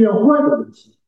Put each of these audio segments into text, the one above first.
变坏的问题。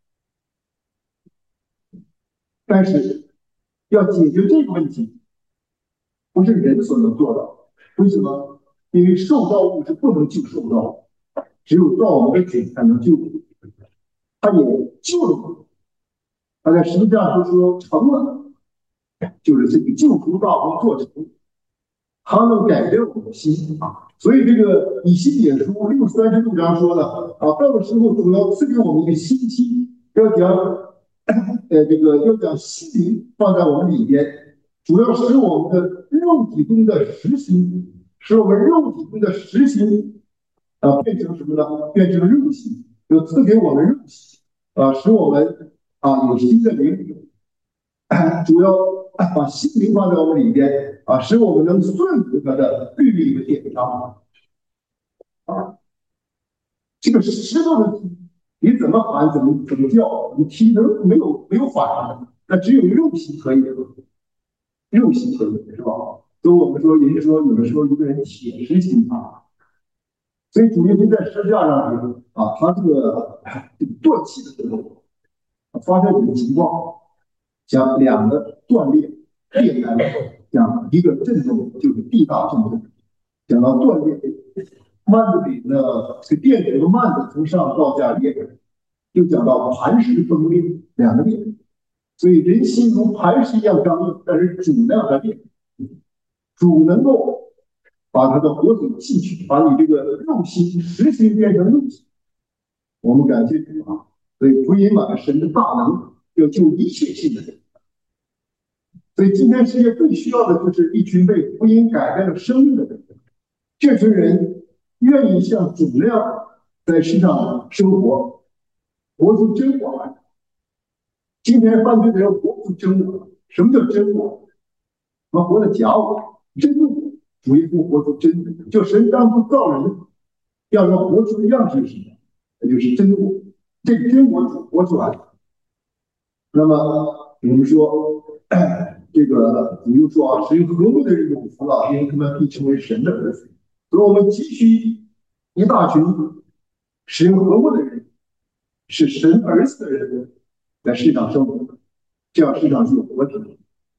但是要解决这个问题，不是人所能做到。为什么？因为受造物是不能救受造物，只有造我们的主才能救。他也救了我们，他在十字架上说成了，就是这个救赎大功做成，他能改变我们的心啊。所以这个以西结书36章说的啊，到了时候主要赐给我们一个信息，要将这个要将心灵放在我们里边，主要使我们的肉体中的实心，使我们肉体中的实心变成什么呢？变成肉心，就赐给我们肉心使我们有新的灵，主要把心灵放在我们里边使我们能顺服他的律例和典章啊。这个石头的踢，你怎么喊怎么叫，你踢能没有反应，那只有肉心可以，肉心可以是吧？所以我们说，人说有的时候一个人铁石心肠，所以主耶稣在十字架上他断气的时候发生一个情况，讲两个断裂裂开了，讲一个震动就是地大震动，讲到断裂，幔子里呢，这个垫子和幔子从上到下裂开，又讲到磐石崩裂，两个裂，所以人心如磐石一样刚硬，但是主呢它裂，主能够把他的活水汲取，把你这个肉心实心变成肉心。我们感谢主啊！所以福音满神的大能要救一切信的人。所以今天世界最需要的就是一群被福音改变了生命的人。这群人愿意像主那样在世上生活，活出真我来。今天犯罪的人活不出真我。什么叫真我？我们活的假我，真我。主耶稣活出真我，就神当初造人，要人活出的样式是什么？那就是真我。这个真我主活出来。那么我们说，这个比如说神和睦的人有福了，因为他们必成为神的儿子。所以我们急需一大群使用和睦的人，是神儿子的人在世上生活，这样世上就有和平，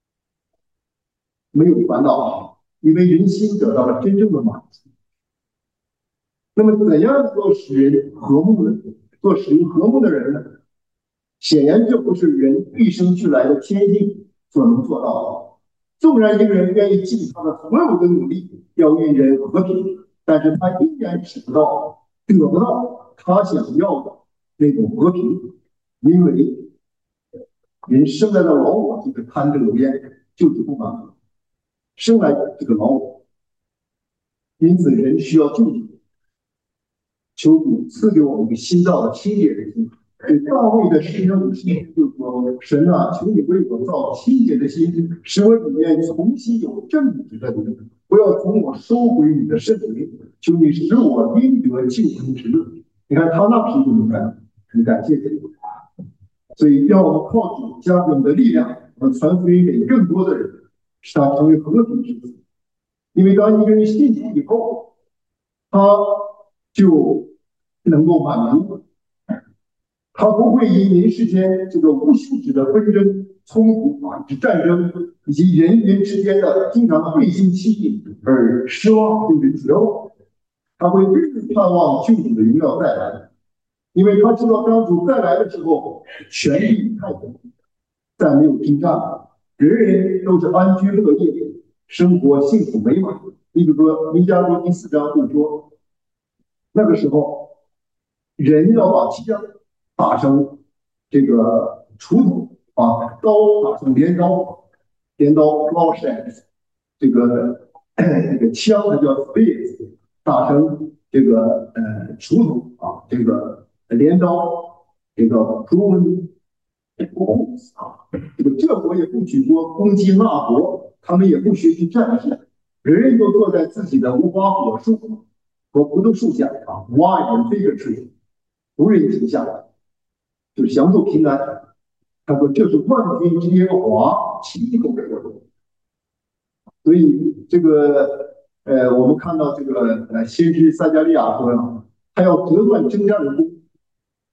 没有烦恼，因为人心得到了真正的满足。那么，怎样能够使人和睦呢？做使人和睦的人呢？显然，这不是人与生俱来的天性所能做到的。纵然一个人愿意尽他的所有的努力要与人和平，但是他依然得不到他想要的那种和平，因为人生来的老我就是贪这个边，就是不满足，生来这个老我，因此人需要救赎，求主赐给我们一个新造的清洁的心。大卫的诗人50就说：“神啊，求你为我造清洁的心，使我里面重新有正直的灵，不要从我收回你的圣灵。求你使我因得救恩之乐。”你看他那时怎么干？很感谢主。所以，让我们靠主加给我们的力量，我们传福音给更多的人，使他成为和平之子。因为当一个人信主以后，他就能够满足，他不会因人世间这个无休止的纷争、冲突以及战争，以及人与人之间的经常背信弃义而失望甚至绝望。他会日日盼望救主的荣耀再来，因为他知道当主再来的时候，权力太平，再没有征战，人人都是安居乐业，生活幸福美满。你比如说《弥迦书》第4章就说，那个时候人要把枪打成这个锄头，把刀打成镰刀，镰刀 plow 这个枪它叫 spears，打成这个锄头这个镰刀，这个 pruning bows 这国也不举国攻击那国，他们也不学习战士，人人都坐在自己的无花果树和葡萄树下wine and fig tree， 无人停下来，就享受平安。他说这是万军之耶和华亲口说的。所以这个我们看到这个先知撒加利亚说，他要折断征战的弓，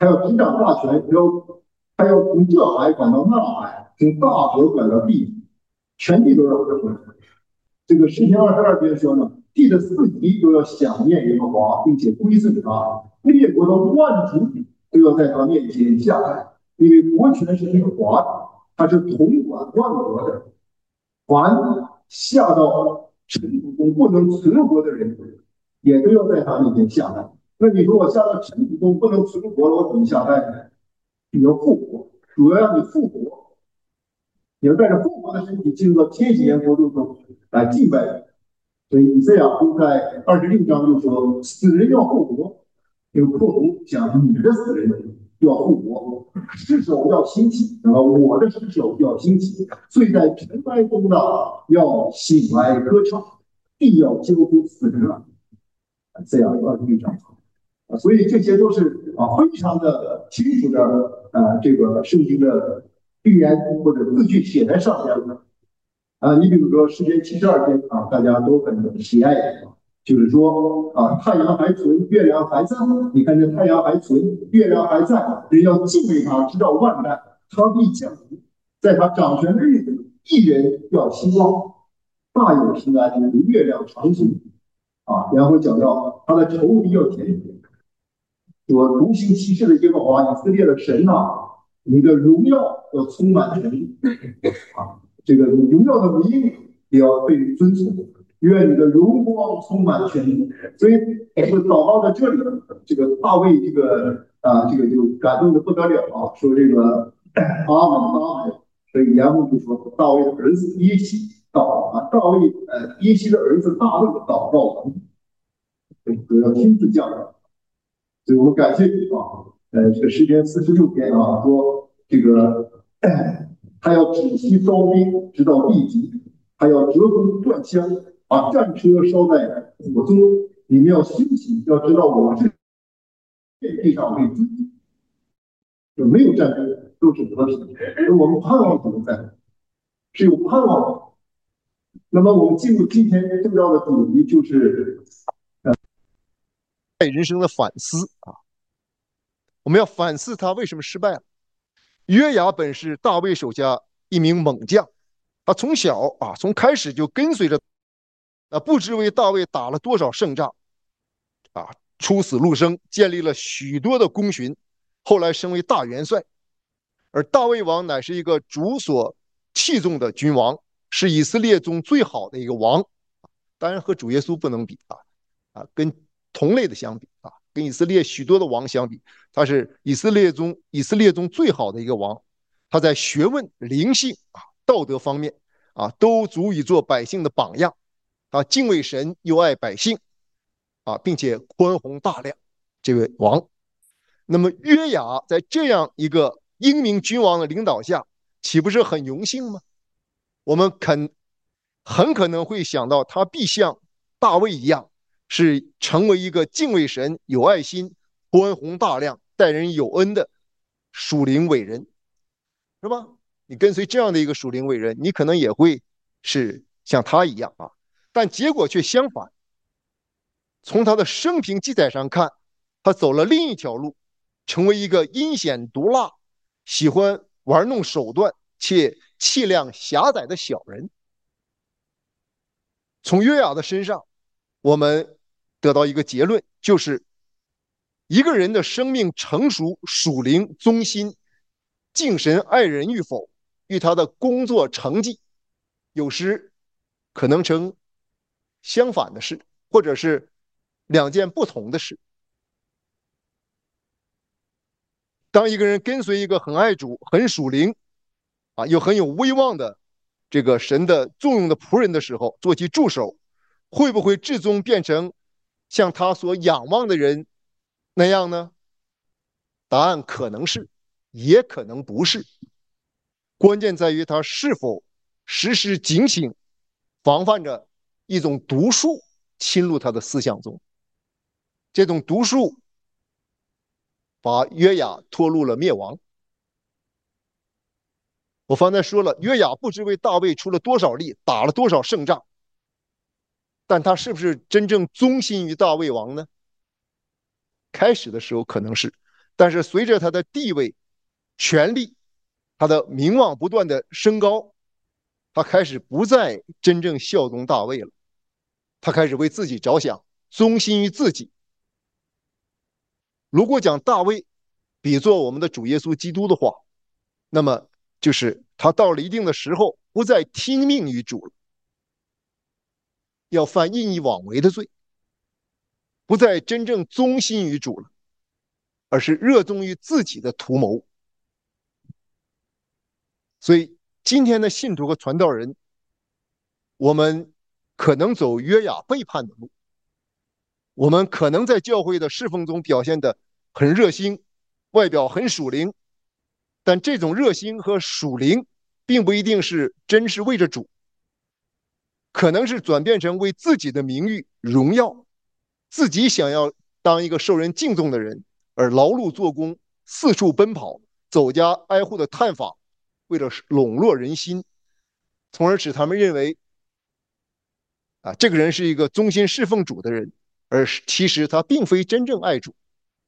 还要执掌大权，还要从这海管到那海，从大河管到地，全地都要治理。这个诗篇22篇说呢，地的四极都要想念耶和华，并且归顺他，列国的万族都要在他面前下拜，因为国权是耶和华的，他是统管万国的。凡下到尘土中不能存活的人，也都要在他面前下拜。那你说我下到尘土中不能存活了，我怎么下拜呢？你要复活，主要让你复活，你要带着复活的身体进入到天禧年国度中来敬拜。所以以赛亚书在26章就说：“死人要复活。”有破图讲你的死人要复活，尸首要兴起，然后我的尸首要兴起，所以在尘埃中的要醒来歌唱，必要揪出死人来。这样26章所以这些都是非常的清楚的这个圣经的预言或者字句写在上面的你比如说诗篇72篇大家都很喜爱就是说太阳还存，月亮还在。你看这太阳还存，月亮还在，人要敬畏他，直到万代。他必降福，在他掌权的日子，一人要兴旺，大有平安，如月亮长存然后讲到他的仇敌要填平。说独行其事的耶和华以色列的神你的荣耀要充满全地这个荣耀的名也要被尊崇。愿你的荣光充满全地。所以这个祷告在这里，这个大卫这个就感动的不得了说这个阿门阿门。所以言幕就说大卫的儿子耶西大卫耶西的儿子大卫祷告完毕，主要亲自降临。所以我们感谢你这个诗篇46篇说这个他要止息招兵，直到地极，还要折弓断枪，把战车烧在火中。你们要兴起，要知道我是地上为尊，就没有战争，都是和平。而我们盼望怎么在？是有盼望的。那么我们进入今天重要的主题，就是人生的反思我们要反思他为什么失败了。约雅本是大卫手下一名猛将，他从小从开始就跟随着不知为大卫打了多少胜仗出死入生，建立了许多的功勋，后来升为大元帅。而大卫王乃是一个主所器重的君王，是以色列中最好的一个王，当然和主耶稣不能比跟同类的相比跟以色列许多的王相比，他是以色列中最好的一个王。他在学问、灵性道德方面都足以做百姓的榜样。他敬畏神，又爱百姓并且宽宏大量。这位王，那么约雅在这样一个英明君王的领导下，岂不是很荣幸吗？我们很可能会想到，他必像大卫一样，是成为一个敬畏神、有爱心、宽宏大量、待人有恩的属灵伟人，是吧？你跟随这样的一个属灵伟人，你可能也会是像他一样但结果却相反。从他的生平记载上看，他走了另一条路，成为一个阴险毒辣、喜欢玩弄手段且气量狭窄的小人。从约雅的身上，我们得到一个结论，就是一个人的生命成熟、属灵、忠心、敬神爱人与否，与他的工作成绩有时可能成相反的事，或者是两件不同的事。当一个人跟随一个很爱主、很属灵又很有威望的这个神的重用的仆人的时候，做其助手，会不会至终变成像他所仰望的人那样呢？答案可能是，也可能不是。关键在于他是否时时警醒，防范着一种毒素侵入他的思想中。这种毒素把约雅拖入了灭亡。我方才说了，约雅不知为大卫出了多少力，打了多少胜仗，但他是不是真正忠心于大卫王呢？开始的时候可能是， 但是随着他的地位、权力、他的名望不断的升高，他开始不再真正效忠大卫了，他开始为自己着想，忠心于自己。如果讲大卫比作我们的主耶稣基督的话，那么就是他到了一定的时候，不再听命于主了，要犯任意妄为的罪，不再真正忠心于主了，而是热衷于自己的图谋。所以今天的信徒和传道人，我们可能走约雅背叛的路，我们可能在教会的侍奉中表现得很热心，外表很属灵，但这种热心和属灵并不一定是真是为着主，可能是转变成为自己的名誉、荣耀，自己想要当一个受人敬重的人，而劳碌做工，四处奔跑，走家挨户的探访，为了笼络人心，从而使他们认为这个人是一个忠心侍奉主的人，而其实他并非真正爱主。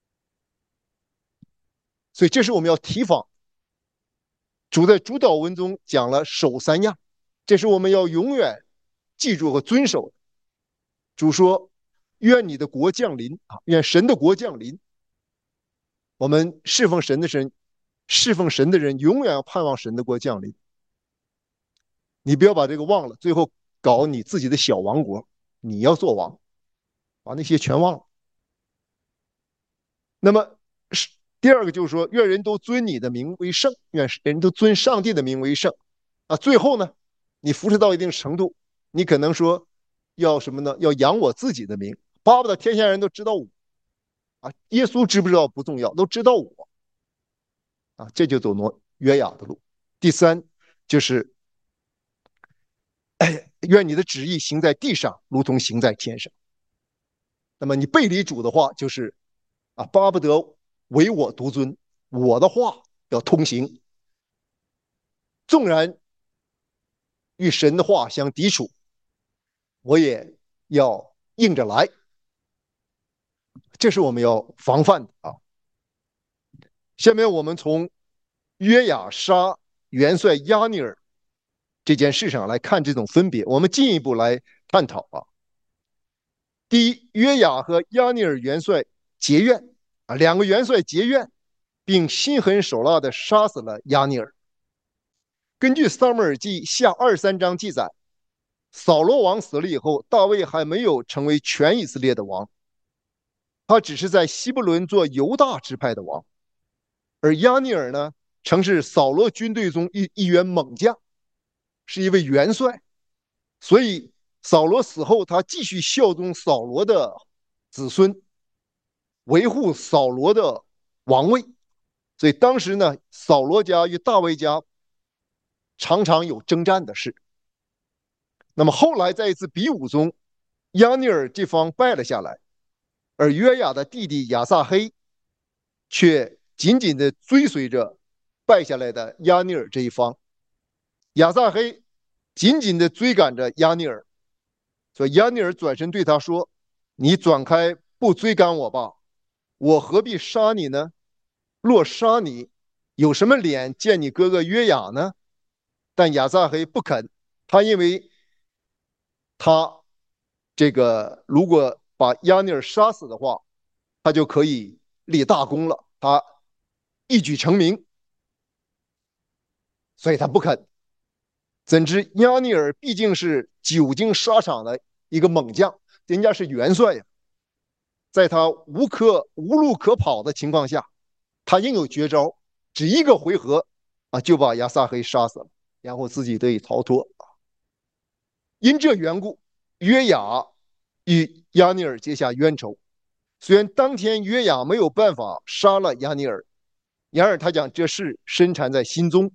所以这是我们要提防。主在主祷文中讲了守三样，这是我们要永远记住和遵守的。主说：“愿你的国降临啊，愿神的国降临。”我们侍奉神的人，永远要盼望神的国降临。你不要把这个忘了，最后搞你自己的小王国，你要做王，把那些全忘了。那么第二个就是说，愿人都尊你的名为圣，愿人都尊上帝的名为圣。最后呢，你服侍到一定程度，你可能说要什么呢？要扬我自己的名，巴不得天下人都知道我耶稣知不知道不重要，都知道我这就走约雅的路。第三就是愿你的旨意行在地上，如同行在天上。那么你背离主的话，就是巴不得唯我独尊，我的话要通行，纵然与神的话相抵触，我也要硬着来。这是我们要防范的下面我们从约雅杀元帅亚尼尔这件事上来看这种分别，我们进一步来探讨第一，约雅和亚尼尔元帅结怨两个元帅结怨，并心狠手辣地杀死了亚尼尔。根据撒母耳记下23章记载，扫罗王死了以后，大卫还没有成为全以色列的王，他只是在希伯伦做犹大支派的王。而亚尼尔呢，曾是扫罗军队中一员猛将，是一位元帅，所以扫罗死后，他继续效忠扫罗的子孙，维护扫罗的王位。所以当时呢，扫罗家与大卫家常常有征战的事。那么后来在一次比武中，亚尼尔这方败了下来，而约雅的弟弟亚撒黑却紧紧地追随着败下来的亚尼尔这一方。亚撒黑紧紧地追赶着亚尼尔，所以亚尼尔转身对他说：“你转开，不追赶我吧，我何必杀你呢？若杀你，有什么脸见你哥哥约雅呢？”但亚撒黑不肯，他因为他这个如果把亚尼尔杀死的话，他就可以立大功了，他一举成名，所以他不肯。怎知亚尼尔毕竟是久经沙场的一个猛将，人家是元帅呀，在他无路可跑的情况下，他应有绝招，只一个回合就把亚撒黑杀死了，然后自己得以逃脱。因这缘故，约雅与亚尼尔结下冤仇。虽然当天约雅没有办法杀了亚尼尔，然而他讲这事深藏在心中，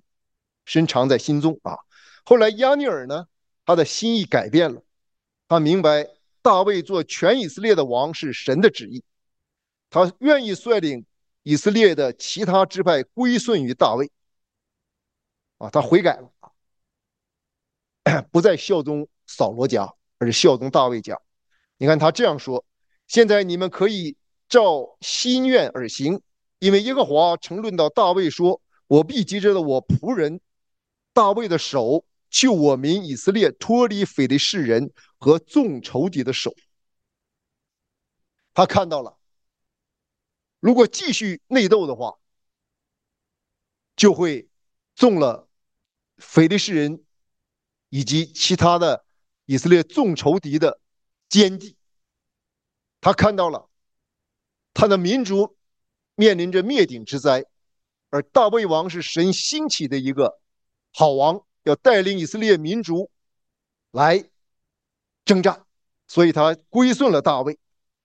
后来亚尼尔呢，他的心意改变了，他明白大卫做全以色列的王是神的旨意，他愿意率领以色列的其他支派归顺于大卫他悔改了不再效忠扫罗家，而是效忠大卫家。你看他这样说：现在你们可以照心愿而行， 因为耶和华曾论到大卫说：我必急着我仆人大卫的手，救我民以色列脱离非利士人和众仇敌的手。他看到了，如果继续内斗的话，就会中了非利士人以及其他的以色列众仇敌的奸计。他看到了他的民族面临着灭顶之灾，而大卫王是神兴起的一个好王，要带领以色列民族来征战，所以他归顺了大卫。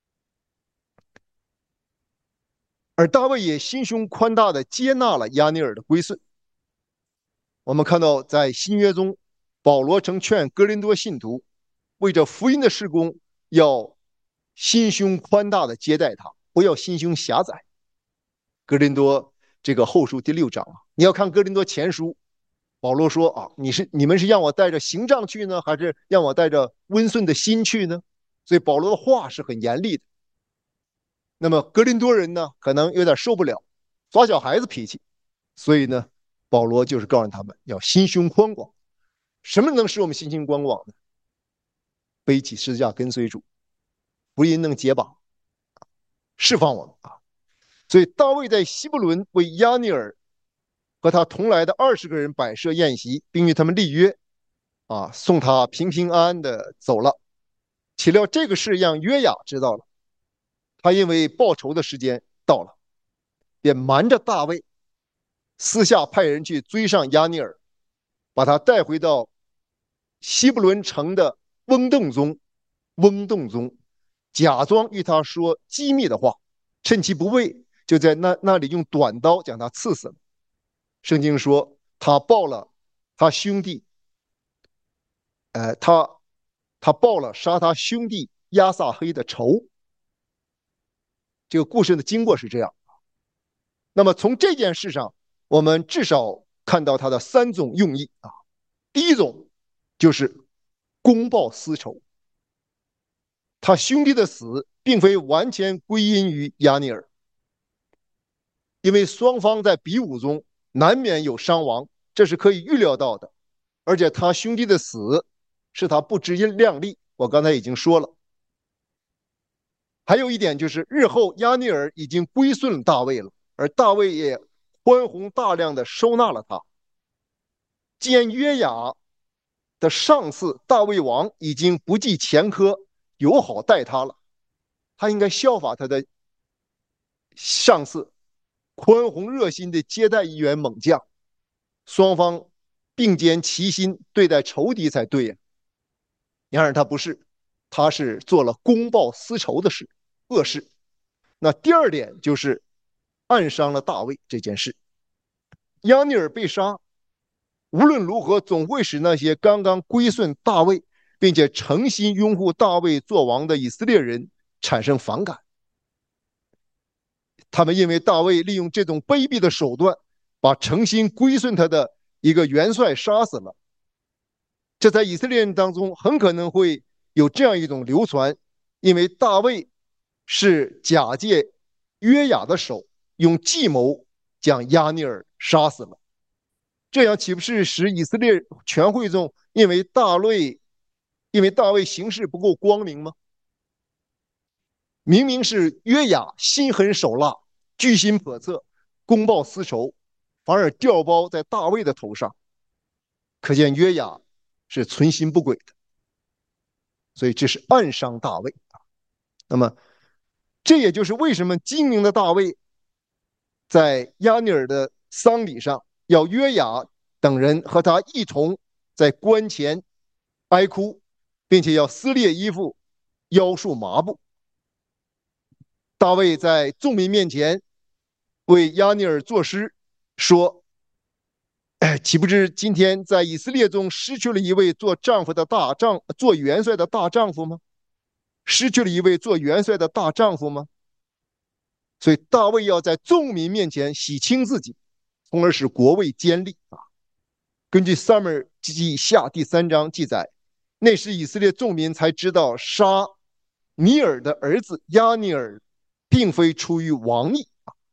而大卫也心胸宽大的接纳了亚尼尔的归顺。我们看到在新约中，保罗曾劝哥林多信徒为着福音的事工要心胸宽大的接待他，不要心胸狭窄。哥林多这个后书第6章你要看哥林多前书，保罗说你们是让我带着行杖去呢，还是让我带着温顺的心去呢？所以保罗的话是很严厉的。那么哥林多人呢，可能有点受不了，耍小孩子脾气，所以呢，保罗就是告诉他们要心胸宽广。什么能使我们心胸宽广呢？背起十字架跟随主，福音能解绑，释放我们所以大卫在希伯伦为亚尼尔和他同来的20个人摆设宴席，并与他们立约送他平平安安的走了。岂料这个事让约雅知道了，他因为报仇的时间到了，便瞒着大卫，私下派人去追上亚尼尔，把他带回到希伯伦城的翁洞中，假装与他说机密的话，趁其不备，就在那里用短刀将他刺死了。圣经说他报了他兄弟，他报了杀他兄弟亚撒黑的仇。这个故事的经过是这样。那么从这件事上，我们至少看到他的3种用意第一种就是公报私仇，他兄弟的死并非完全归因于亚尼尔，因为双方在比武中难免有伤亡，这是可以预料到的。而且他兄弟的死是他不知量力，我刚才已经说了。还有一点就是，日后亚尼尔已经归顺大卫了，而大卫也宽宏大量的收纳了他。既然约雅的上司大卫王已经不计前科，友好待他了，他应该效法他的上司，宽宏热心的接待一员猛将，双方并肩齐心对待仇敌才对呀。然而他不是，他是做了公报私仇的事，恶事。那第二点就是暗伤了大卫这件事。亚尼尔被杀，无论如何总会使那些刚刚归顺大卫并且诚心拥护大卫做王的以色列人产生反感。他们认为大卫利用这种卑鄙的手段，把诚心归顺他的一个元帅杀死了。这在以色列人当中很可能会有这样一种流传，因为大卫是假借约雅的手，用计谋将亚尼尔杀死了。这样岂不是使以色列全会众因为大卫行事不够光明吗？明明是约雅心狠手辣，居心叵测，公报私仇，反而调包在大卫的头上，可见约雅是存心不轨的，所以这是暗伤大卫。那么这也就是为什么精明的大卫在亚尼尔的丧礼上要约雅等人和他一同在棺前哀哭，并且要撕裂衣服，腰束麻布。大卫在众民面前为亚尼尔作诗，说：岂不知今天在以色列中失去了一位做元帅的大丈夫吗？失去了一位做元帅的大丈夫吗？所以大卫要在众民面前洗清自己，从而使国位坚立根据撒母耳记下第3章记载，那时以色列众民才知道杀尼尔的儿子亚尼尔并非出于王逆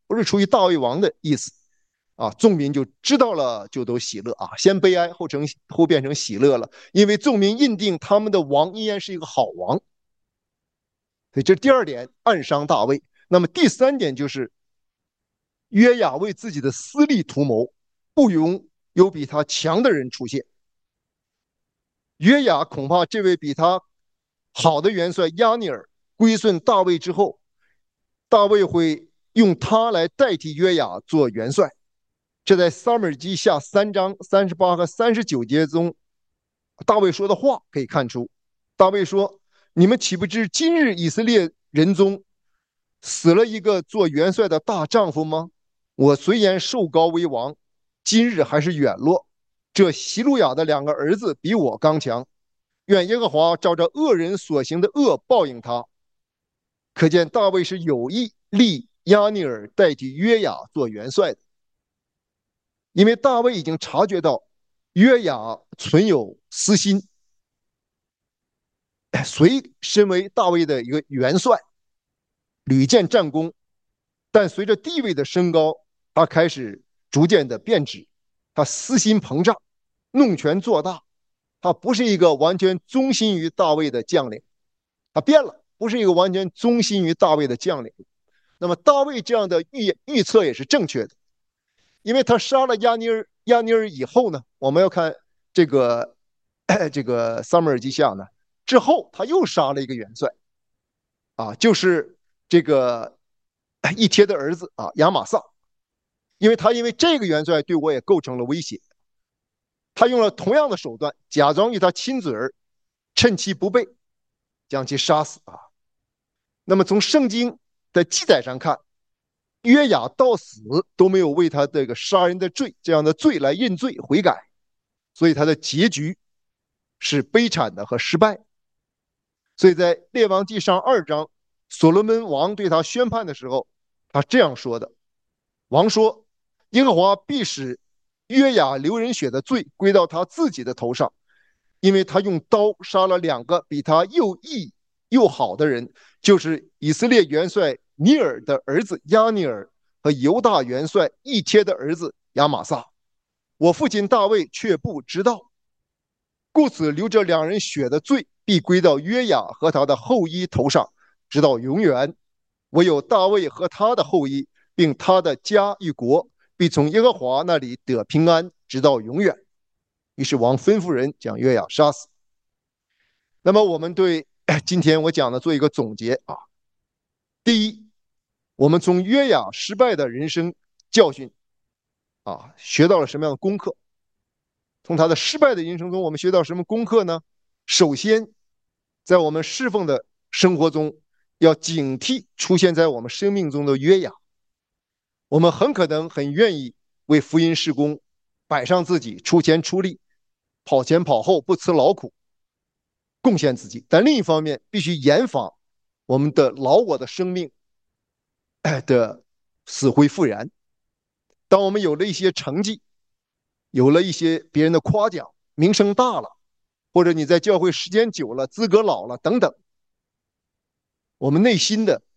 不是出于大卫王的意思啊。众民就知道了，就都喜乐啊，先悲哀后变成喜乐了，因为众民认定他们的王依然是一个好王。所以这第二点暗伤大卫。那么第三点就是约雅为自己的私利图谋，不容有比他强的人出现。约雅恐怕这位比他好的元帅亚尼尔归顺大卫之后，大卫会用他来代替约雅做元帅。这在撒母耳记下3章38和39节中，大卫说的话可以看出。大卫说：“你们岂不知今日以色列人中死了一个做元帅的大丈夫吗？我虽然受高为王，今日还是远落。这希路亚的2个儿子比我刚强，愿耶和华照着恶人所行的恶报应他。”可见大卫是有意立亚尼尔代替约雅做元帅的，因为大卫已经察觉到约雅存有私心。虽身为大卫的一个元帅，屡建战功，但随着地位的升高，他开始逐渐的变质，他私心膨胀，弄权做大，他不是一个完全忠心于大卫的将领，他变了，不是一个完全忠心于大卫的将领。那么大卫这样的预测也是正确的，因为他杀了亚尼尔以后呢，我们要看这个撒母耳记下呢之后，他又杀了一个元帅啊，就是这个一帖的儿子啊亚玛撒，因为这个元帅对我也构成了威胁，他用了同样的手段，假装与他亲嘴儿，趁其不备将其杀死啊。那么从圣经的记载上看，约雅到死都没有为他这个杀人的罪这样的罪来认罪悔改，所以他的结局是悲惨的和失败。所以在列王记上2章，所罗门王对他宣判的时候，他这样说的：王说，耶和华必使约雅流人血的罪归到他自己的头上，因为他用刀杀了2个比他又义又好的人，就是以色列元帅尼尔的儿子亚尼尔和犹大元帅一帖的儿子亚玛撒。我父亲大卫却不知道，故此流着2人血的罪必归到约雅和他的后裔头上，直到永远。唯有大卫和他的后裔，并他的家与国，必从耶和华那里得平安，直到永远。于是王吩咐人将约雅杀死。那么我们对今天我讲的做一个总结啊。第一，我们从约雅失败的人生教训啊，学到了什么样的功课？从他的失败的人生中，我们学到什么功课呢？首先，在我们侍奉的生活中，要警惕出现在我们生命中的约雅。我们很可能很愿意为福音事工摆上自己，出钱出力，跑前跑后，不辞劳苦，贡献自己。但另一方面，必须严防我们的老我的生命的死灰复燃。当我们有了一些成绩，有了一些别人的夸奖，名声大了，或者你在教会时间久了，资格老了等等，我们内心的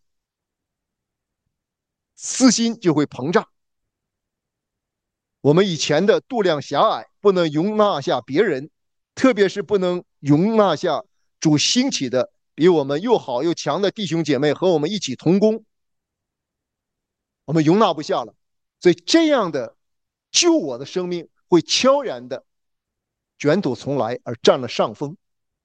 私心就会膨胀。我们以前的度量狭隘，不能容纳下别人，特别是不能容纳下主兴起的比我们又好又强的弟兄姐妹和我们一起同工，我们容纳不下了。所以这样的救我的生命会悄然的卷土重来，而占了上风。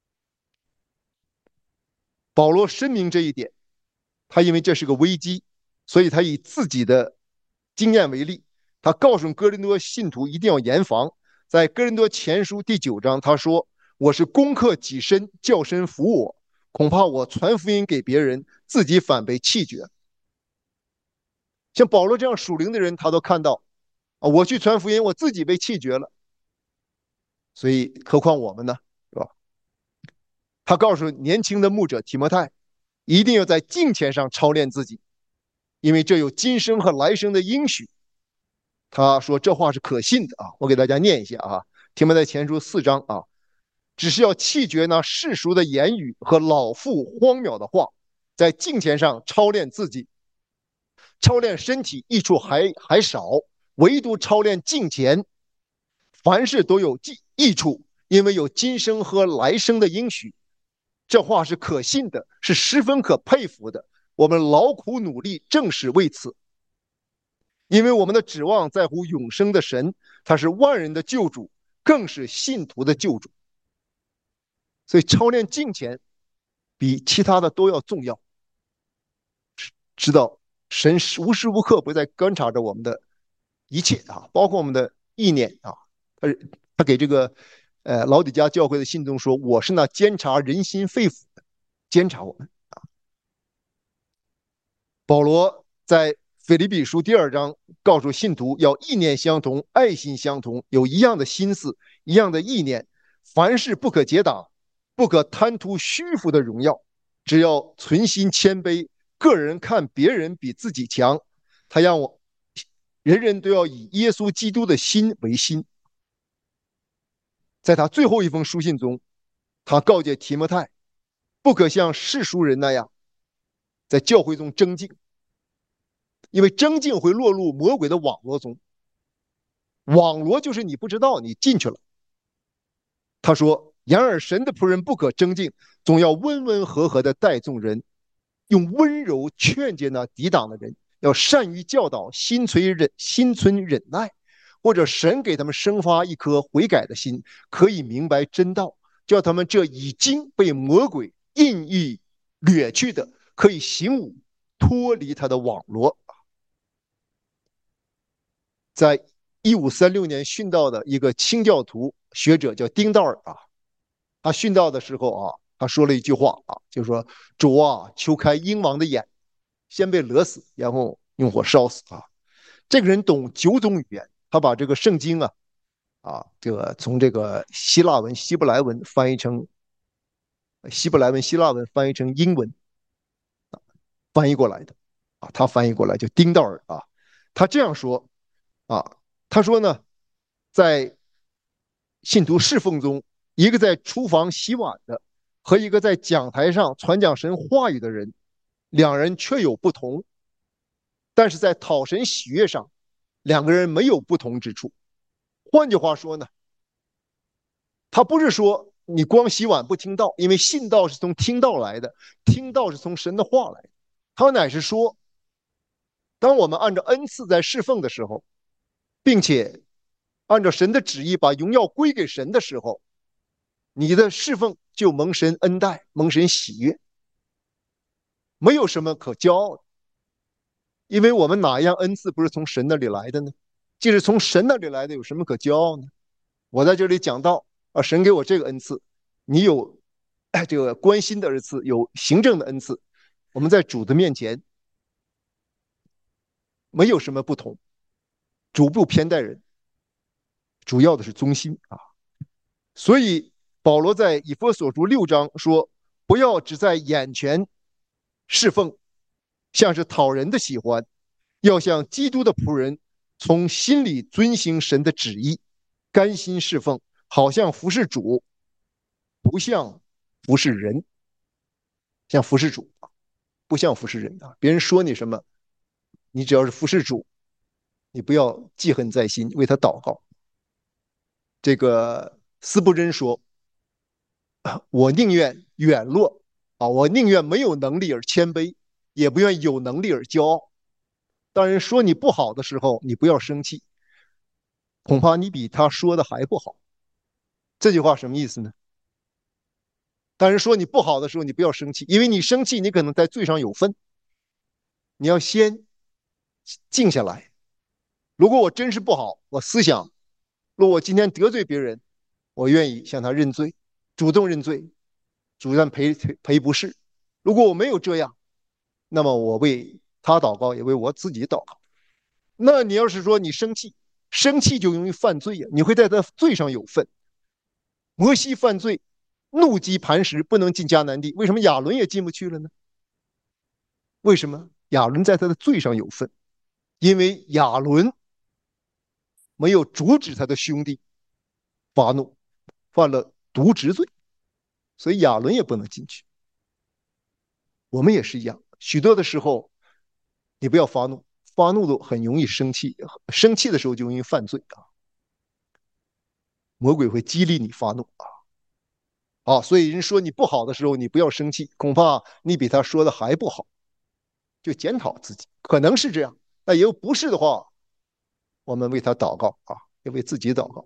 保罗深明这一点，他因为这是个危机，所以他以自己的经验为例，他告诉哥林多信徒一定要严防。在哥林多前书第9章，他说：“我是攻克己身，叫身服我，恐怕我传福音给别人，自己反被弃绝。”像保罗这样属灵的人，他都看到啊，我去传福音，我自己被弃绝了，所以何况我们呢，是吧？他告诉年轻的牧者提摩太，一定要在敬虔上操练自己，因为这有今生和来生的应许。他说这话是可信的啊，我给大家念一下啊，提摩太前书4章啊，只是要弃绝那世俗的言语和老妇荒谬的话，在敬虔上操练自己， 操练身体益处还少，唯独操练敬虔，凡事都有益处，因为有今生和来生的应许。这话是可信的，是十分可佩服的。我们劳苦努力，正是为此。因为我们的指望在乎永生的神，他是万人的救主，更是信徒的救主。所以操练敬虔比其他的都要重要。知道神无时无刻不在观察着我们的一切啊，包括我们的意念啊。他给这个老底嘉教会的信中说：“我是那监察人心肺腑的，监察我们。”保罗在腓立比书2章告诉信徒要意念相同，爱心相同，有一样的心思，一样的意念，凡事不可结党，不可贪图虚浮的荣耀，只要存心谦卑，个人看别人比自己强。他让我人人都要以耶稣基督的心为心。在他最后一封书信中，他告诫提摩太，不可像世俗人那样在教会中争竞，因为争竞会落入魔鬼的网络中。网罗就是你不知道，你进去了。他说：“然而神的仆人不可争竞，总要温温和和的待众人，用温柔劝诫那抵挡的人，要善于教导，心存忍耐。或者神给他们生发一颗悔改的心，可以明白真道，叫他们这已经被魔鬼任意掠去的，可以行武，脱离他的网罗。”在1536年殉道的一个清教徒学者叫丁道尔啊，他殉道的时候啊，他说了一句话啊，就是说：“主啊，求开鹰王的眼，先被勒死，然后用火烧死啊。”这个人懂9种语言，他把这个圣经这个从这个希腊文、希伯来文翻译成希伯来文、希腊文翻译成英文翻译过来的啊，他翻译过来就丁道尔啊，他这样说啊，他说呢，在信徒侍奉中，一个在厨房洗碗的和一个在讲台上传讲神话语的人，两人却有不同，但是在讨神喜悦上，两个人没有不同之处。换句话说呢，他不是说你光洗碗不听道，因为信道是从听道来的，听道是从神的话来的。他乃是说，当我们按照恩赐在侍奉的时候，并且按照神的旨意把荣耀归给神的时候，你的侍奉就蒙神恩待，蒙神喜悦，没有什么可骄傲的。因为我们哪一样恩赐不是从神那里来的呢？既是从神那里来的，有什么可骄傲呢？我在这里讲道啊，神给我这个恩赐，你有这个关心的恩赐，有行政的恩赐，我们在主的面前没有什么不同，主不偏待人，主要的是忠心啊。所以保罗在以弗所书6章说：“不要只在眼前侍奉，像是讨人的喜欢，要像基督的仆人，从心里遵行神的旨意，甘心侍奉，好像服侍主，不像服侍人。像服侍主，不像服侍人啊！别人说你什么，你只要是服侍主，你不要记恨在心，为他祷告。”这个斯布真说：“我宁愿软弱啊，我宁愿没有能力而谦卑，也不愿有能力而骄傲。当人说你不好的时候，你不要生气，恐怕你比他说的还不好。”这句话什么意思呢？当人说你不好的时候，你不要生气，因为你生气，你可能在罪上有份。你要先静下来。如果我真是不好，我思想，如果我今天得罪别人，我愿意向他认罪，主动认罪，主动赔不是。如果我没有这样，那么我为他祷告，也为我自己祷告。那你要是说你生气，生气就容易犯罪呀，你会在他罪上有份。摩西犯罪，怒击磐石，不能进迦南地，为什么亚伦也进不去了呢？为什么亚伦在他的罪上有份？因为亚伦没有阻止他的兄弟发怒，犯了渎职罪，所以亚伦也不能进去。我们也是一样，许多的时候，你不要发怒， 发怒都很容易生气，生气的时候就容易犯罪啊。魔鬼会激励你发怒啊，所以人说你不好的时候，你不要生气，恐怕你比他说的还不好，就检讨自己，可能是这样，那也有不是的话，我们为他祷告啊，也为自己祷告。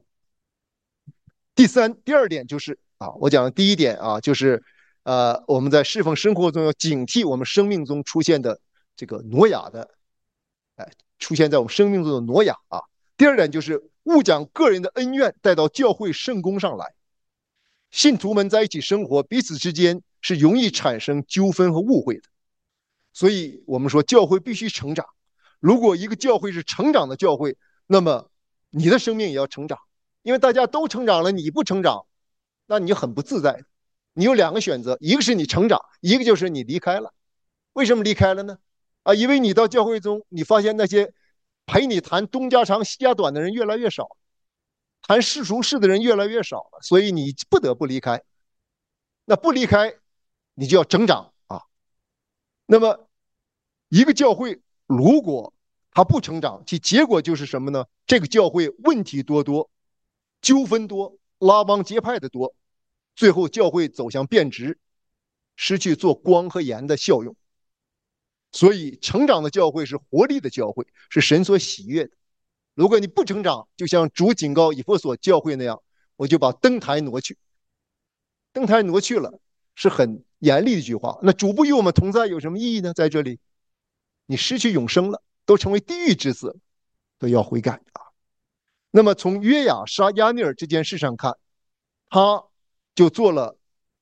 第二点就是我讲的第一点就是我们在侍奉生活中要警惕我们生命中出现的这个挪亚的，出现在我们生命中的挪亚啊。第二点就是勿将个人的恩怨带到教会圣工上来。信徒们在一起生活，彼此之间是容易产生纠纷和误会的，所以我们说教会必须成长。如果一个教会是成长的教会，那么你的生命也要成长，因为大家都成长了，你不成长，那你很不自在。你有两个选择，一个是你成长，一个就是你离开了。为什么离开了呢？因为你到教会中，你发现那些陪你谈东家长西家短的人越来越少，谈世俗事的人越来越少了，所以你不得不离开。那不离开，你就要成长啊。那么一个教会如果它不成长，其结果就是什么呢？这个教会问题多多，纠纷多，拉帮结派的多，最后教会走向变质，失去做光和盐的效用。所以成长的教会是活力的教会，是神所喜悦的。如果你不成长，就像主警告以弗所教会那样，我就把灯台挪去。灯台挪去了，是很严厉的一句话。那主不与我们同在有什么意义呢？在这里，你失去永生了，都成为地狱之子，都要悔改啊。那么从约雅杀亚尼尔这件事上看，他就做了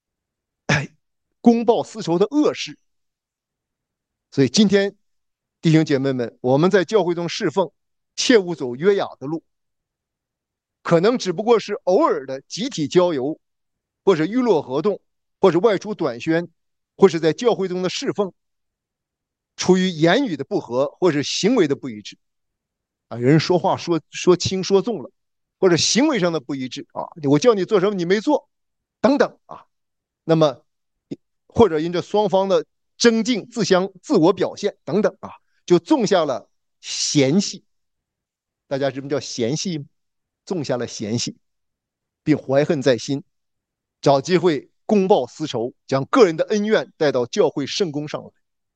公报私仇的恶事。所以今天弟兄姐妹们，我们在教会中侍奉，切勿走约雅的路，可能只不过是偶尔的集体郊游，或者娱乐活动，或者外出短宣，或是在教会中的侍奉，出于言语的不合，或是行为的不一致有人说话说轻说重了，或者行为上的不一致我叫你做什么你没做，等等那么或者因着双方的争竞、自我表现等等就种下了嫌隙。大家知道叫嫌隙吗？种下了嫌隙，并怀恨在心，找机会公报私仇，将个人的恩怨带到教会圣工上来。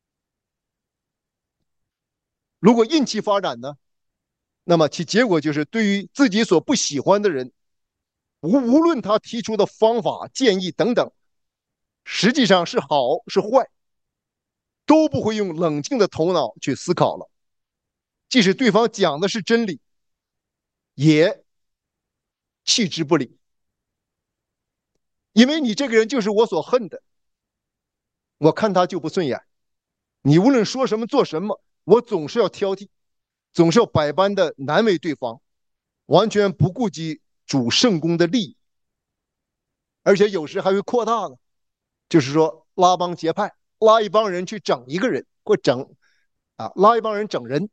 如果硬气发展呢，那么其结果就是对于自己所不喜欢的人，无论他提出的方法、建议等等，实际上是好是坏，都不会用冷静的头脑去思考了。即使对方讲的是真理，也弃之不理，因为你这个人就是我所恨的，我看他就不顺眼。你无论说什么做什么，我总是要挑剔，总是要百般的难为对方，完全不顾及主圣公的利益，而且有时还会扩大了，就是说拉帮结派，拉一帮人去整一个人，或拉一帮人整人。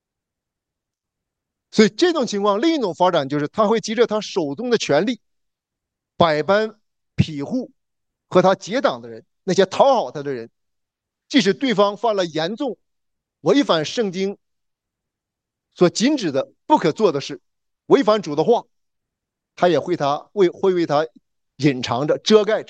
所以这种情况，另一种发展就是他会急着他手中的权力，百般庇护和他结党的人，那些讨好他的人，即使对方犯了严重违反圣经所禁止的不可做的事，违反主的话，他也会为他隐藏着、遮盖着，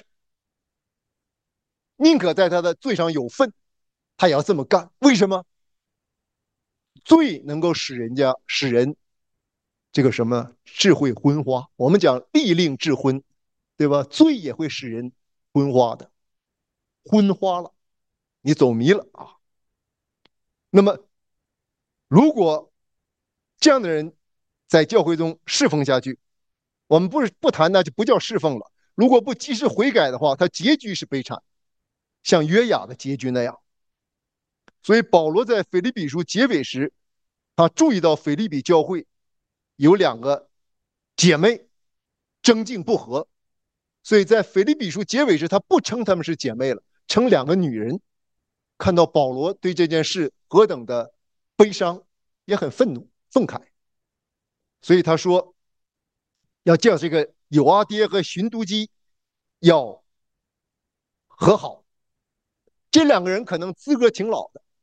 宁可在他的罪上有份，他也要这么干。为什么？罪能够使人这个什么智慧昏花。我们讲利令智昏，对吧？罪也会使人昏花的，昏花了，你走迷了那么，如果这样的人在教会中侍奉下去，我们不谈那就不叫侍奉了。如果不及时悔改的话，他结局是悲惨，像约雅的结局那样。所以保罗在腓立比书结尾时，他注意到腓立比教会有两个姐妹争竞不和，所以在腓立比书结尾时，他不称她们是姐妹了，称两个女人。看到保罗对这件事何等的悲伤，也很愤怒愤慨，所以他说要叫这个友阿爹和寻都基要和好。这两个人可能资格挺老的，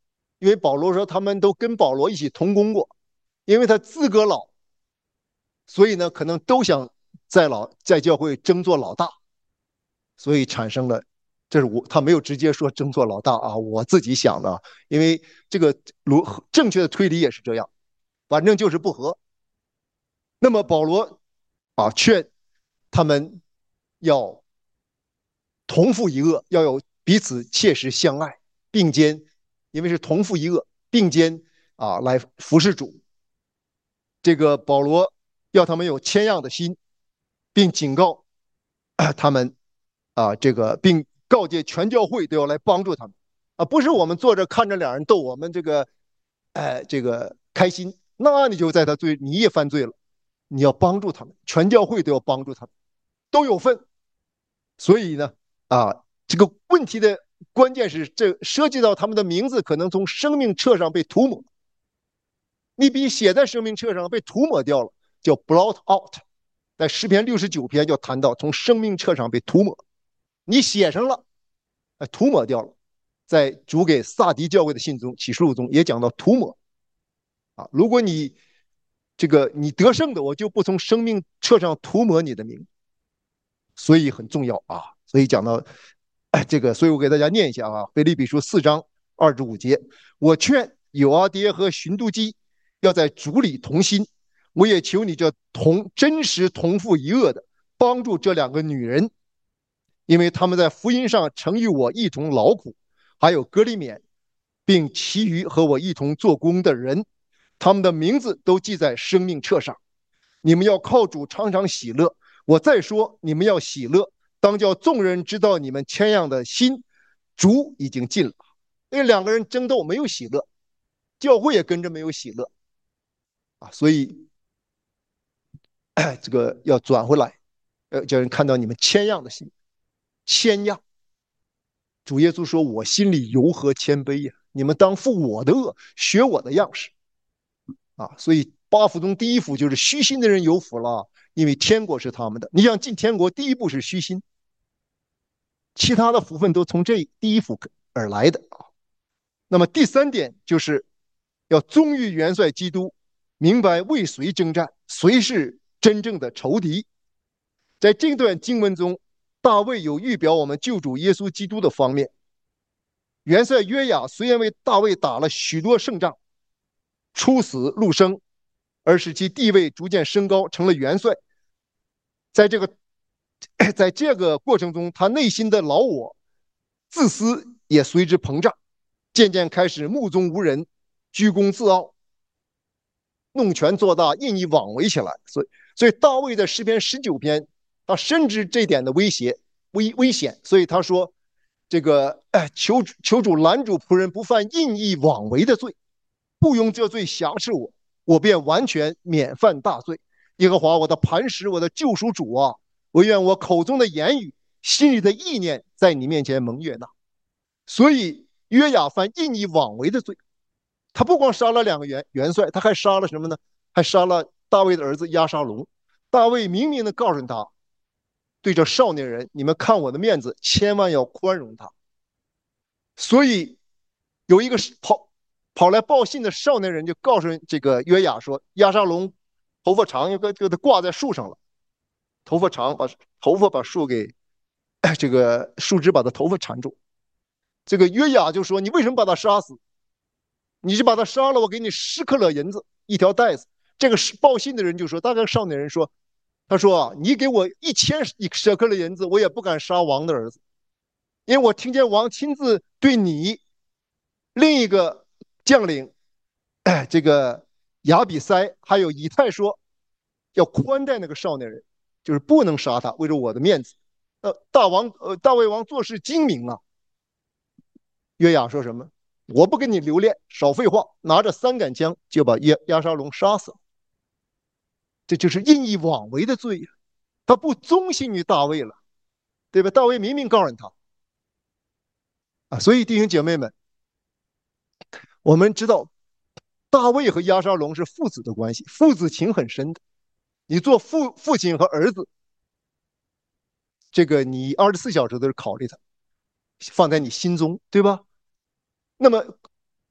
因为保罗说他们都跟保罗一起同工过，因为他资格老，所以呢可能都想在教会争做老大，所以产生了。这是他没有直接说争做老大啊，我自己想的，因为这个正确的推理也是这样，反正就是不和。那么保罗劝他们要同父一轭，要有彼此切实相爱，并肩，因为是同父一轭，并肩来服侍主。这个保罗要他们有谦让的心，并警告他们并告诫全教会都要来帮助他们不是我们坐着看着两人斗，我们这个开心，那你就在他罪，你也犯罪了。你要帮助他们，全教会都要帮助他们，都有份。所以呢，这个问题的关键是，这涉及到他们的名字可能从生命册上被涂抹。你比写在生命册上被涂抹掉了，叫 blot out。在诗篇69篇就谈到从生命册上被涂抹，你写上了，涂抹掉了。在主给萨迪教会的信中，启示录中也讲到涂抹如果你你得胜的，我就不从生命册上涂抹你的名，所以很重要所以讲到所以我给大家念一下腓立比书4章25节，我劝友阿爹和寻都基要在主里同心，我也求你这真实同父一轭的帮助这2个女人，因为他们在福音上曾与我一同劳苦，还有哥利勉，并其余和我一同做工的人，他们的名字都记在生命册上。你们要靠主常常喜乐。我再说，你们要喜乐，当叫众人知道你们谦让的心，主已经尽了。那2个人争斗没有喜乐，教会也跟着没有喜乐所以这个要转回来，叫人看到你们谦让的心，谦让。主耶稣说：“我心里柔和谦卑呀，你们当负我的恶，学我的样式。”所以8福中第1福就是虚心的人有福了，因为天国是他们的。你想进天国，第一步是虚心，其他的福分都从这第1福而来的那么第3点就是要忠于元帅基督，明白为谁征战，谁是真正的仇敌。在这段经文中，大卫有预表我们救主耶稣基督的方面。元帅约雅虽然为大卫打了许多胜仗，出死入生，而使其地位逐渐升高，成了元帅。在这个过程中，他内心的老我、自私也随之膨胀，渐渐开始目中无人，居功自傲，弄权做大，任意妄为起来。所以大卫在诗篇19篇，他深知这点的危险，所以他说：“求主拦阻仆人不犯任意妄为的罪，不用这罪挟持我，我便完全免犯大罪。耶和华我的磐石，我的救赎主啊，我愿我口中的言语，心里的意念，在你面前蒙悦纳。”所以约雅犯任意妄为的罪，他不光杀了2个元帅，他还杀了什么呢？还杀了大卫的儿子押沙龙。大卫明明的告诉他，对这少年人，你们看我的面子，千万要宽容他。所以有一个跑来报信的少年人就告诉这个约雅说，押沙龙头发长，给他挂在树上了，头发长，把树给树枝把他头发缠住。这个约雅就说：“你为什么把他杀死？你就把他杀了，我给你10克勒银子，一条带子。”这个报信的人就说，大概少年人说，他说你给我1000克勒银子，我也不敢杀王的儿子，因为我听见王亲自对你另一个将领这个亚比塞还有以太说，要宽待那个少年人，就是不能杀他，为了我的面子。大卫王做事精明约雅说什么？我不跟你留恋，少废话，拿着3杆枪就把押沙龙杀死了。这就是任意妄为的罪他不忠心于大卫了，对吧？大卫明明告诉他所以弟兄姐妹们，我们知道大卫和押沙龙是父子的关系，父子情很深的。你做父亲和儿子，你24小时都是考虑他，放在你心中，对吧？那么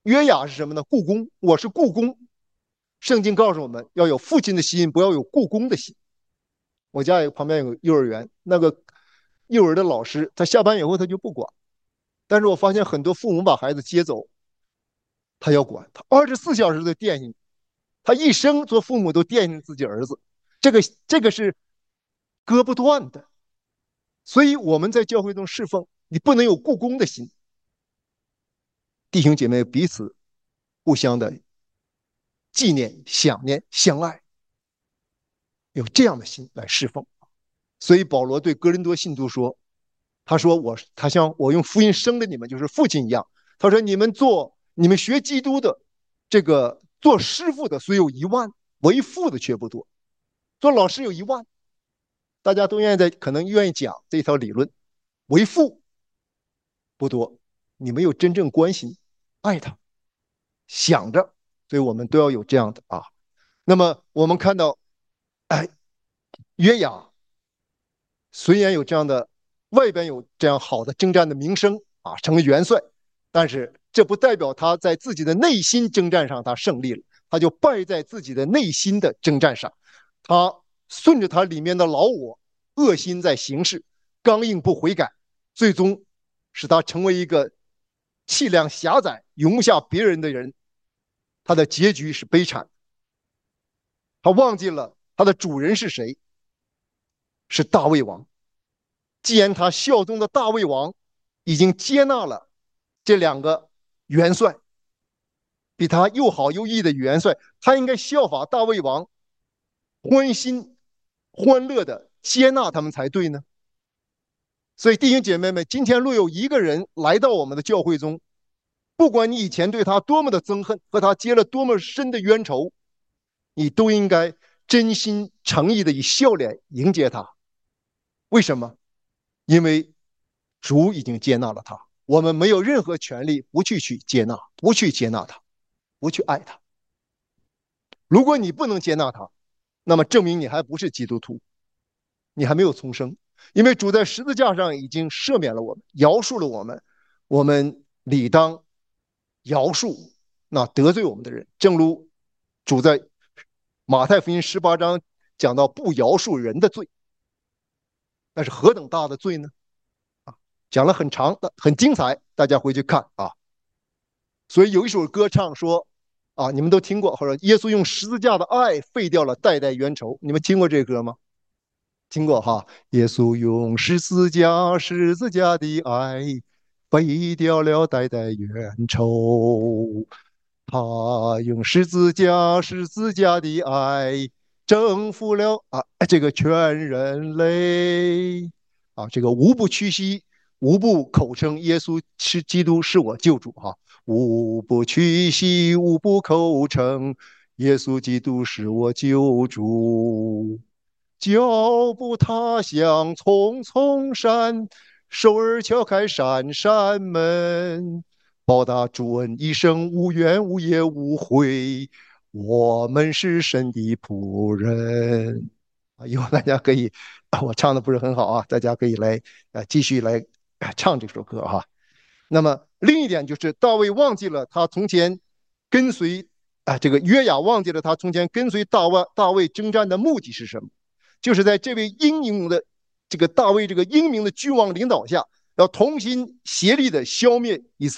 约雅是什么呢？雇工，我是雇工。圣经告诉我们要有父亲的心，不要有雇工的心。我家旁边有个幼儿园，那个幼儿的老师，他下班以后他就不管。但是我发现很多父母把孩子接走，他要管，他24小时都惦记你，他一生做父母都惦记自己儿子，这个是割不断的。所以我们在教会中侍奉，你不能有雇工的心，弟兄姐妹彼此互相的纪念、想念、相爱，有这样的心来侍奉。所以保罗对哥林多信徒说：“他说他像我用福音生的你们，就是父亲一样。他说你们学基督的，这个做师傅的虽有10000，为父的却不多。做老师有10000，大家都可能愿意讲这套理论，为父不多，你没有真正关心、爱他、想着，所以我们都要有这样的啊。那么我们看到，哎，约雅虽然有这样的外边有这样好的征战的名声啊，成为元帅，但是这不代表他在自己的内心征战上他胜利了，他就败在自己的内心的征战上，他顺着他里面的老我恶心在行事，刚硬不悔改，最终使他成为一个气量狭窄、容不下别人的人，他的结局是悲惨。他忘记了他的主人是谁，是大卫王。既然他效忠的大卫王已经接纳了这2个元帅，比他又好又义的元帅，他应该效法大卫王，欢欣欢乐的接纳他们才对呢。所以弟兄姐妹们，今天若有一个人来到我们的教会中，不管你以前对他多么的憎恨，和他结了多么深的冤仇，你都应该真心诚意的以笑脸迎接他。为什么？因为主已经接纳了他，我们没有任何权利不去接纳，不去接纳他，不去爱他。如果你不能接纳他，那么证明你还不是基督徒，你还没有重生。因为主在十字架上已经赦免了我们，饶恕了我们，我们理当饶恕那得罪我们的人。正如主在马太福音18章讲到不饶恕人的罪，那是何等大的罪呢？讲了很长的，很精彩，大家回去看啊。所以有一首歌唱说啊，你们都听过，或者耶稣用十字架的爱废掉了代代冤仇，你们听过这歌吗？听过哈。耶稣用十字架的爱废掉了代代冤仇，他用十字架的爱征服了这个全人类啊，这个无不屈膝，无不口称耶稣是基督是我救主哈，无不屈膝，无不口称耶稣基督是我救主。脚步踏响匆匆山，手儿敲开闪闪门，报答主恩一生无怨无业无悔，我们是神的仆人。以后大家可以，我唱的不是很好啊，大家可以来继续来唱这首歌哈。那么另一点就是大卫忘记了他从前跟随这个约雅忘记了他从前跟随大卫征战的目的是什么？就是在这位英勇的这个大卫这个英明的君王领导下，要同心协力的消灭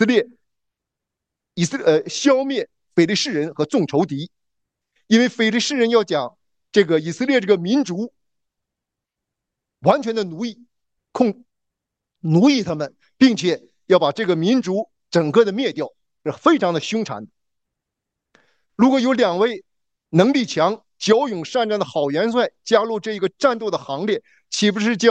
消灭非利士人和众仇敌。因为非利士人要讲这个以色列这个民族完全的奴役他们，并且要把这个民族整个的灭掉，是非常的凶残。如果有2位能力强、骁勇善战的好元帅加入这一个战斗的行列，岂不是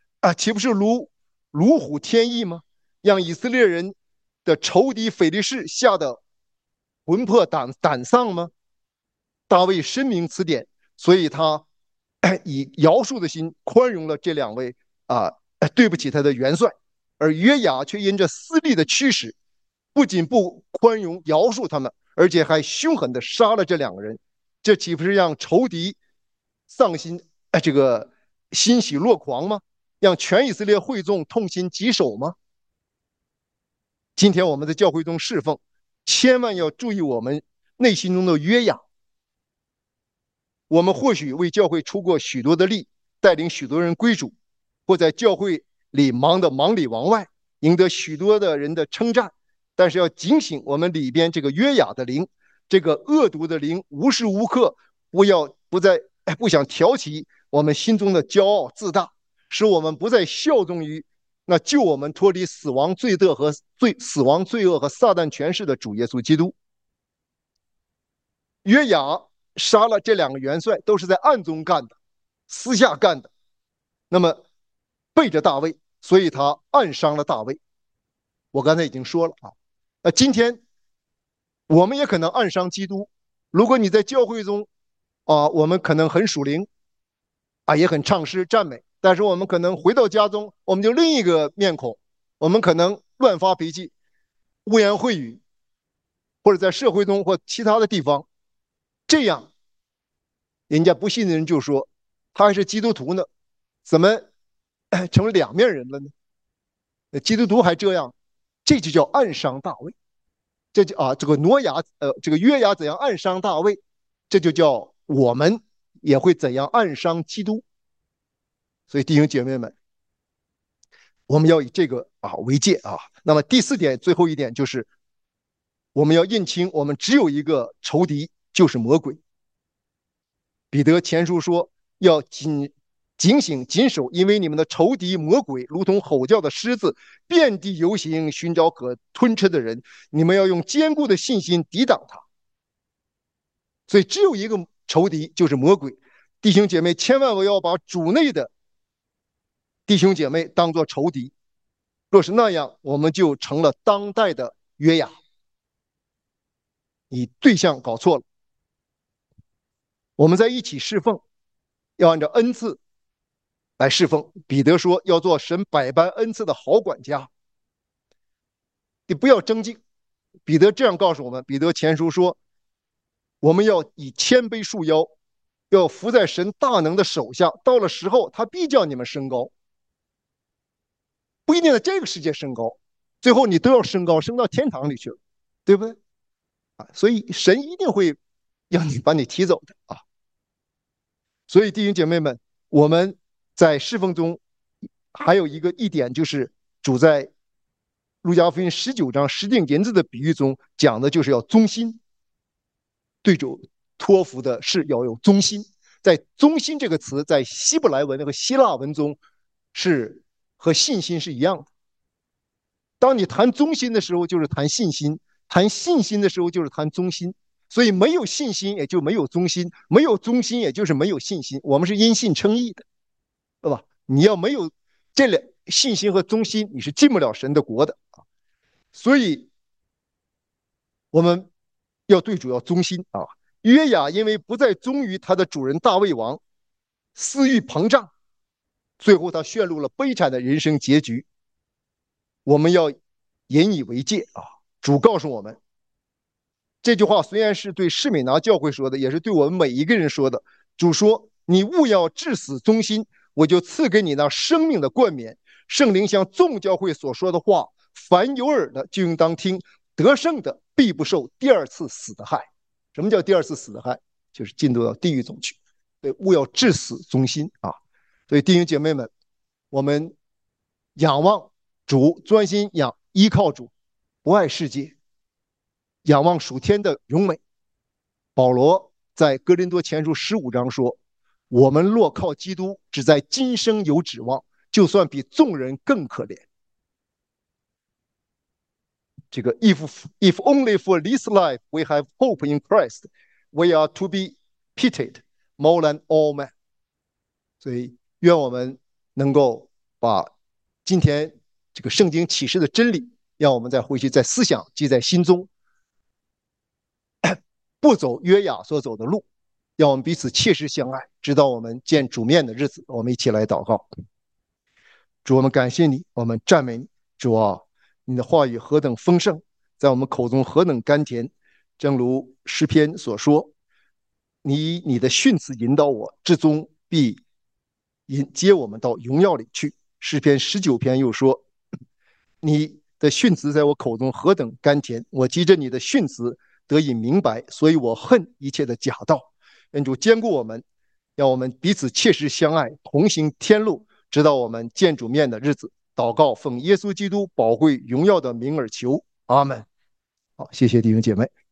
如虎添翼吗？让以色列人的仇敌非利士吓得魂魄胆丧吗？大卫深明此点，所以他以饶恕的心宽容了这2位对不起他的元帅，而约雅却因着私利的驱使，不仅不宽容饶恕他们，而且还凶狠地杀了这2个人，这岂不是让仇敌丧心这个欣喜若狂吗？让全以色列会众痛心疾首吗？今天我们在教会中侍奉， 千万要注意我们内心中的约雅。我们或许为教会出过许多的力，带领许多人归主，或在教会里忙得忙里忙外，赢得许多的人的称赞。但是要警醒我们里边这个约雅的灵，这个恶毒的灵，无时无刻不想挑起我们心中的骄傲自大，使我们不再效忠于那救我们脱离死亡罪恶和撒旦权势的主耶稣基督。约雅杀了这2个元帅，都是在暗中干的，私下干的。那么背着大卫，所以他暗伤了大卫。我刚才已经说了啊，今天我们也可能暗伤基督。如果你在教会中啊，我们可能很属灵啊，也很唱诗赞美，但是我们可能回到家中，我们就另一个面孔，我们可能乱发脾气，污言秽语，或者在社会中或其他的地方，这样人家不信的人就说他还是基督徒呢，怎么成为两面人了呢？基督徒还这样，这就叫暗伤大卫。这个约雅怎样暗伤大卫，这就叫我们也会怎样暗伤基督。所以弟兄姐妹们，我们要以这个为戒啊。那么第4点，最后一点就是我们要认清，我们只有一个仇敌，就是魔鬼。彼得前书说，要警醒谨守，因为你们的仇敌魔鬼如同吼叫的狮子，遍地游行，寻找可吞吃的人。你们要用坚固的信心抵挡他。所以只有一个仇敌，就是魔鬼。弟兄姐妹，千万不要把主内的弟兄姐妹当作仇敌，若是那样，我们就成了当代的约雅。你对象搞错了。我们在一起侍奉，要按照恩赐来侍奉。彼得说要做神百般恩赐的好管家，你不要争竞。彼得这样告诉我们，彼得前书说，我们要以谦卑束腰，要伏在神大能的手下，到了时候他必叫你们升高。不一定在这个世界升高，最后你都要升高，升到天堂里去了，对不对？所以神一定会让你把你提走的啊。所以弟兄姐妹们，我们在侍奉中还有一点，就是主在路加福音19章石钉银子的比喻中讲的就是要忠心，对主托付的事要有忠心。在忠心这个词，在希伯来文和希腊文中是和信心是一样的。当你谈忠心的时候，就是谈信心；谈信心的时候，就是谈忠心。所以没有信心，也就没有忠心；没有忠心，也就是没有信心。我们是因信称义的，对吧？你要没有这两信心和忠心，你是进不了神的国的啊。所以，我们要对主要忠心啊。约雅因为不再忠于他的主人大卫王，私欲膨胀，最后他陷入了悲惨的人生结局。我们要引以为戒啊！主告诉我们，这句话虽然是对士美拿教会说的，也是对我们每一个人说的。主说：“你务要至死忠心，我就赐给你那生命的冠冕。”圣灵向众教会所说的话，凡有耳的就应当听。得胜的必不受第二次死的害。什么叫第二次死的害？就是进入到地狱中去。对，务要至死忠心啊！所以弟兄姐妹们，我们仰望主，专心依靠主，不爱世界，仰望属天的荣美。保罗在哥林多前书15章说：“我们若靠基督，只在今生有指望，就算比众人更可怜。”这个 if only for this life we have hope in Christ, we are to be pitied more than all men。所以，愿我们能够把今天这个圣经启示的真理，让我们再回去在思想记在心中，不走约雅所走的路，让我们彼此切实相爱，直到我们见主面的日子。我们一起来祷告。主，我们感谢你，我们赞美你。主啊，你的话语何等丰盛，在我们口中何等甘甜。正如诗篇所说，你以你的训词引导我，至终必接我们到荣耀里去。诗篇19篇又说，你的训词在我口中何等甘甜！我记着你的训词得以明白，所以我恨一切的假道。愿主坚固我们，让我们彼此切实相爱，同行天路，直到我们见主面的日子。祷告，奉耶稣基督宝贵荣耀的名而求，阿门。好，谢谢弟兄姐妹。